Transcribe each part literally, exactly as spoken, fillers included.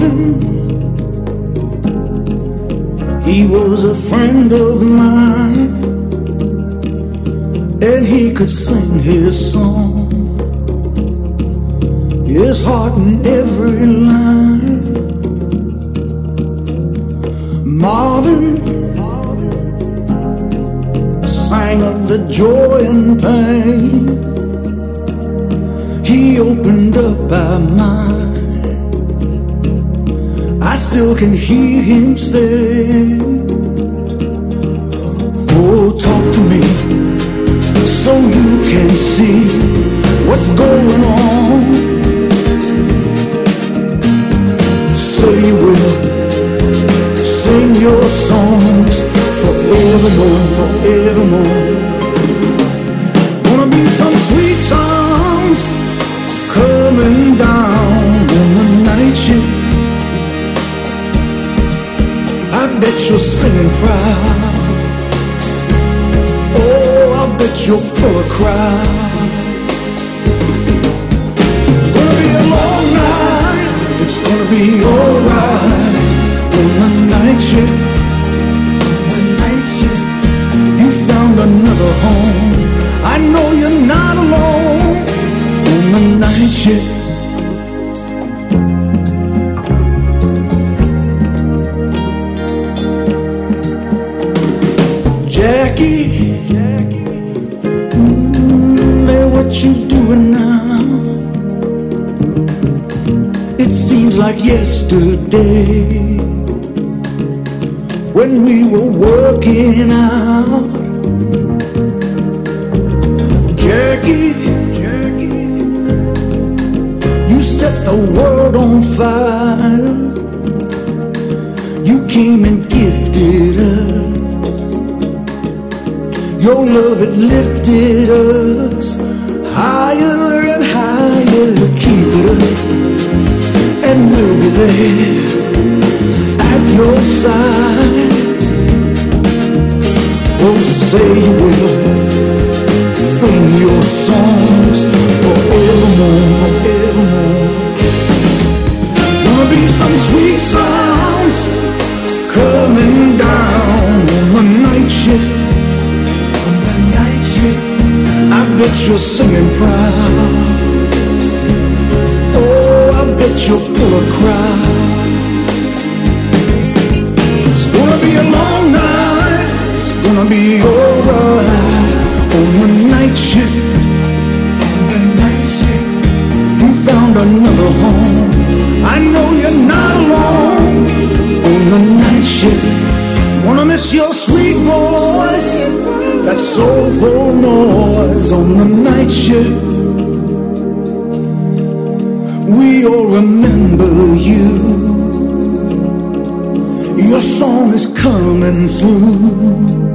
Marvin, he was a friend of mine, and he could sing his song, his heart in every line. Marvin sang of the joy and pain. He opened up our mind. I still can hear him say, oh, talk to me so you can see what's going on. Say you will sing your songs forevermore, forevermore. Gonna be some sweet songs coming down on the night shift. I bet you're singing proud. Oh, I bet you'll pull a crowd. Gonna be a long night. It's gonna be alright on the night shift. The night shift. You found another home. I know you're not alone on the night shift. Jackie, mm, hey, what you doing now? It seems like yesterday when we were working out. Jackie, you set the world on fire. You came and gifted us. Your love, it lifted us higher and higher. Keep it up, and we'll be there at your side. Oh, say you will sing your songs forevermore, forevermore. Gonna be some sweet songs coming down on the night shift. I bet you're singing proud. Oh, I bet you'll pull a crowd. It's gonna be a long night. It's gonna be alright on the night shift. On the night shift. You found another home. I know you're not alone on the night shift. Wanna miss your sweet voice, that soulful noise on the night shift. We all remember you. Your song is coming through.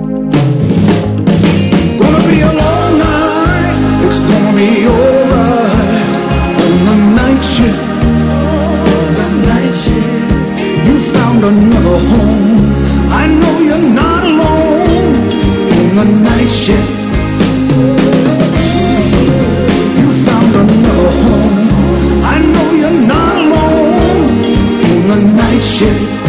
Gonna be a long night. It's gonna be alright on the night shift. The night shift. You found another home. I know you're not alone on the night shift. You found another home. I know you're not alone on the night shift.